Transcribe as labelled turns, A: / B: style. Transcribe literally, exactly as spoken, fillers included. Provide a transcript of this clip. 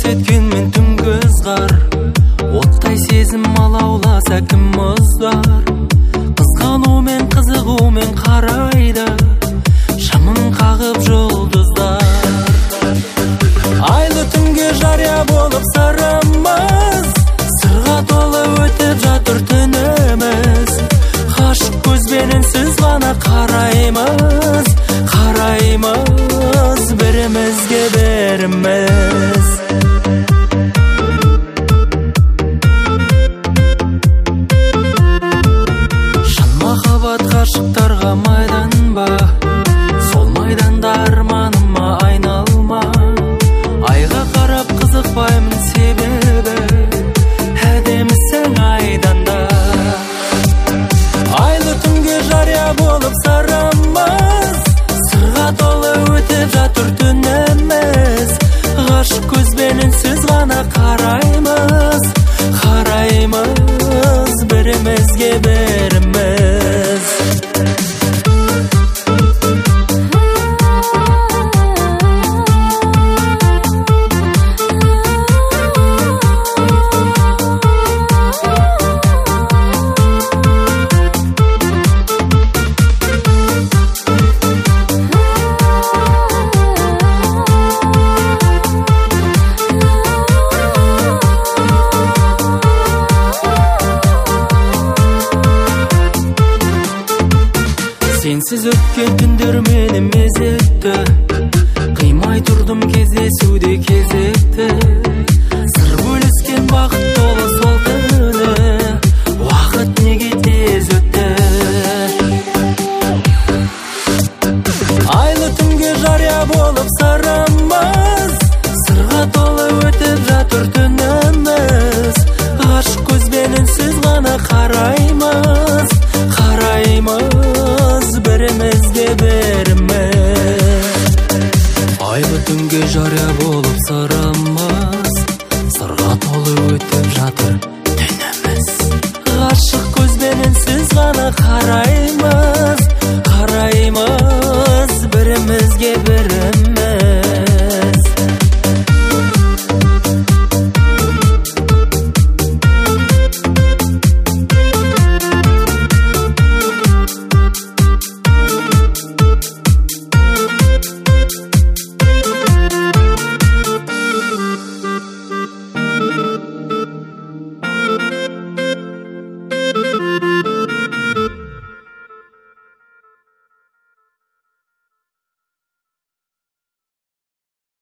A: көрсеткенмен түнгі ызғар, оттай сезім алауласа кім мұздар. Қызғанумен қызығумен қарайды шамын қағып жұлдыздар. Айлы түнге жария болып сырымыз, сырға толы өтіп жатыр түніміз. Ғашық көзбенен сіз ғана қараймыз, қараймыз бірімізге біріміз. Шын махаббат ғашықтарға майдан ба, сол майданда арманыма айналма. Айға қарап қызықпаймын себебі әдемісің айданда. Айлы түнге жария болып сырымыз, сырға толы өтіп жатыр түніміз. Ғашық көзбенен сіз ғана қараймыз, қараймыз бірімізге біріміз. Сенсіз өткен түндер мені мезетті, қимай тұрдым кездесуде кезекті. Сыр бөліскен бақыт толы сол түні, уақыт неге тез өтті. Айлы түнге жария болып сырымыз, сырға толы өтіп жатыр түніміз. Ғашық көзбенен сіз ғана қараймыз, қараймыз бірімізге біріміз. Айлы түнге жария болып сырымыз, сырға толы өтіп жатыр түніміз. Ғашық көзбенен сіз ғана қараймыз, қараймыз бірімізге біріміз.